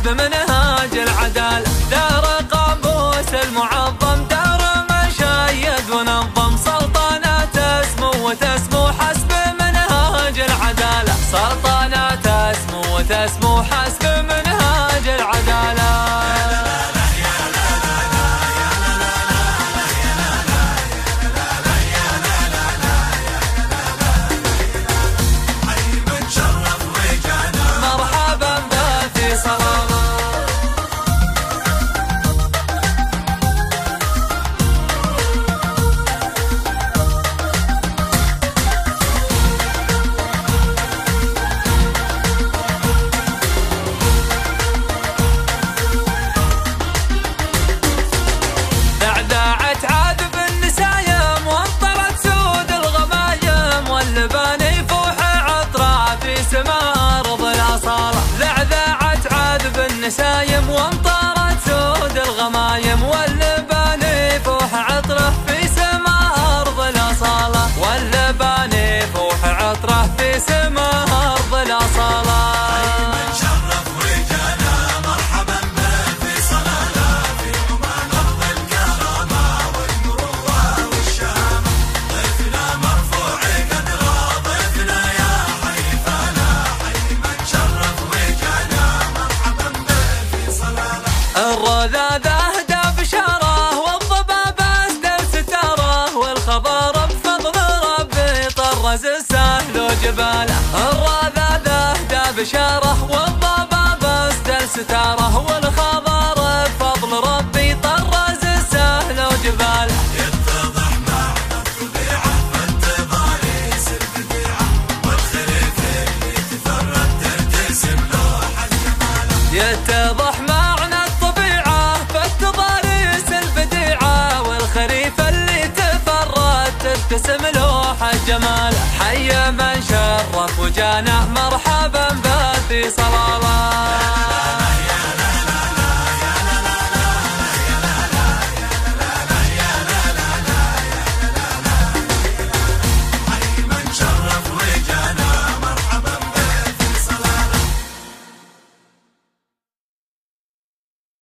حسب منهاج العدالة. دار قابوس المعظم دار مشيد ونظم، سلطنة تسمو وتسمو حسب منهاج العدالة. سلطنة تسمو وتسمو حسب منهاج العدالة. نسايم وامطرت سود الغمايم، واللبان يفوح عطره في سما أرض الأصالة. واللبان يفوح عطره في سما أرض الأصالة. من شرف وجانا مرحبا به في صلالة، في عمان أرض الكرامة والمروة والشامة. ضيفنا مرفوع قدره ضيفنا يا حي فلا حي. من شرف وجانا مرحبا به في صلالة. الرذاذ اهدى بشاره والضباب اسدل ستاره، والخبر بفضل ربي طرز السهل وجباله. الرذاذ اهدى بشاره والضباب اسدل ستاره، والخبر بفضل ربي طرز السهل وجباله. يتضح معنى الطبيعة فانتظار يصير بديعة، والخريف اللي تفرد ترتسم لوح الجمال. يتضح معنى الطبيعة فالتضاريس البديعة، والخريف اللي تفرد ترتسم لوح الجمال. حي من شرف وجانا مرحبا